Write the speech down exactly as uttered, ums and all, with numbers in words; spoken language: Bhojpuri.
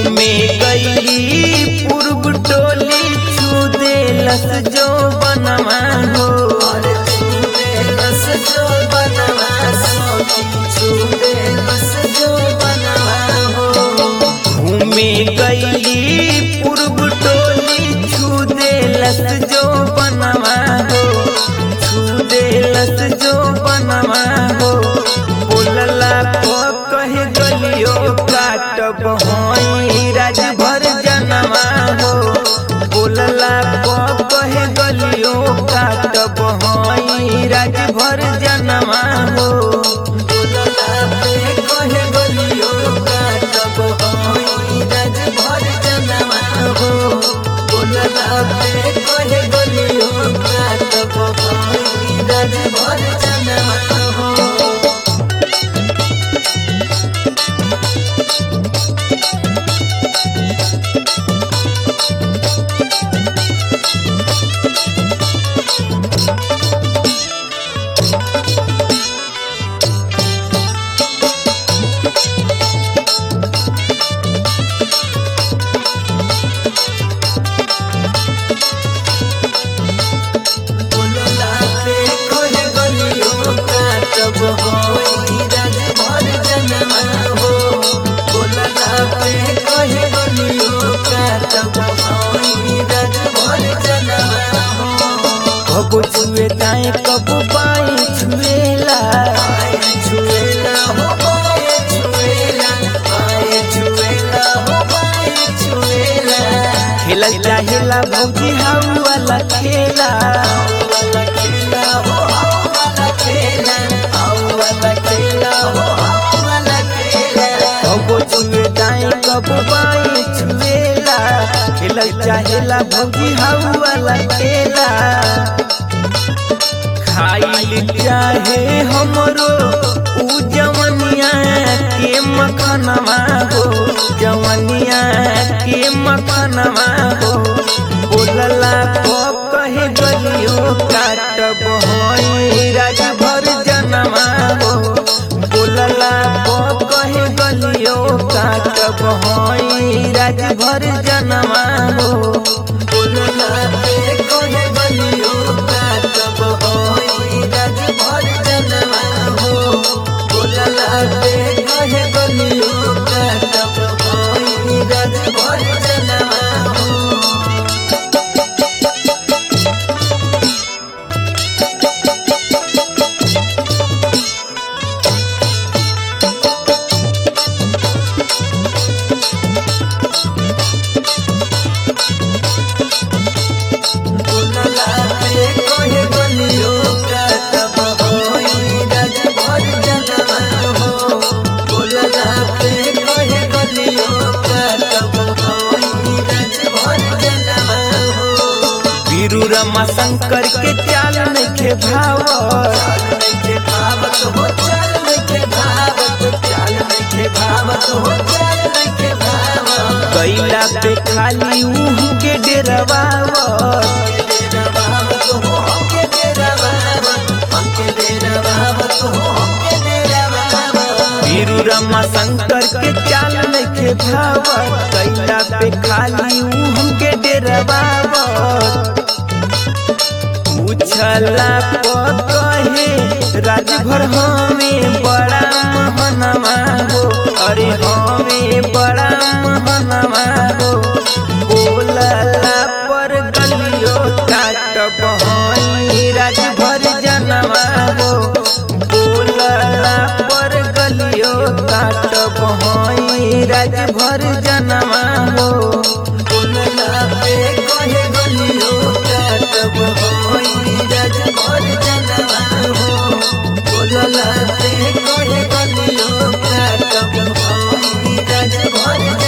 घूमे गई पूर्व टोली छू देलस जो बनवा हो छू देलस जो बनवा छू देलस जो बनवा हो घूमे गई पूर्व टोली छू देलस जो बनवा हो छू देलस जो बनवा हो बोलला को कहे गलियो काटब होई राज भर जनवा हो बोलला को कहे गलियो काटब होई राज भर जनवा हो बोलला पे कहे गलियो काटब होई राज भर जनवा हो बोलला पे कहे गलियो काटब होई राज भर जनवा हो। कबो छुए दाएं कबो बाएं छुएला छुएला हो बाएं छुएला बाएं छुएला हो बाएं छुएला खेला चाहेला भौजी हाउ वाला खेला वाला खेला हो हाउ वाला खेला हाउ वाला खेला हो हाउ वाला खेला कबो छुए दाएं कबो बाएं छुएला खेला चाहेला भौजी हाउ वाला खेला खाइल चाहे हमरो उ जवनिया के मखनवा हो जवनिया के मखनवा हो बोलला को कहे गलियो काटब होई राज भर जनवा हो बोलला को कहे गलियो काटब होई राज भर जनवा हो बोलला पे कहे गलियो काटब होई राज भर जनवा हो बोलला पे कहे गलियो काटब होई राज भर जनवा हो। रमा शंकर के चाल नइखे भावत नइखे भावत हो चाल नइखे भावत चाल नइखे भावत हो चाल नइखे भावत कैला पे खाली उहु के डेरवावत डेरवावत हो हमके डेरवावत हमके डेरवावत हो हमके डेरवावत वीरू रमा शंकर के चाल नइखे भावत कैला पे खाली उहु के डेरवावत पूछला को कहे राज भर हमें बड़ा महनवा हो अरे हमें बड़ा महनवा हो बोलला पर गलियो काटब होई राज भर जनवा हो बोलला पर गलियो काटब होई राज भर जनवा हो बोलला पे कहे गलियो काटब होई राज भर जनवा हो बोलला पे कहे गलियो काटब होई राज भर